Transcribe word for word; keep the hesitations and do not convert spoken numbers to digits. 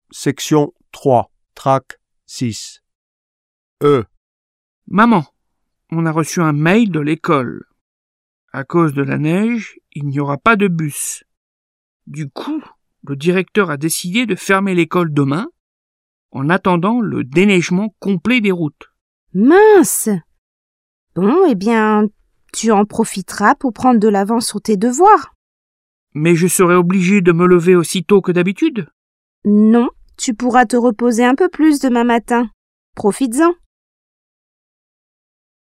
Section trois, track six. E. Maman, on a reçu un mail de l'école. À cause de la neige, il n'y aura pas de bus. Du coup, le directeur a décidé de fermer l'école demain en attendant le déneigement complet des routes. Mince! Bon, eh bien, tu en profiteras pour prendre de l'avance sur tes devoirs. Mais je serai obligé de me lever aussitôt que d'habitude? Non, tu pourras te reposer un peu plus demain matin. Profites-en.